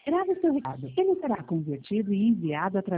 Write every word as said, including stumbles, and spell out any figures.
Grave seu recado. Ele será convertido e enviado através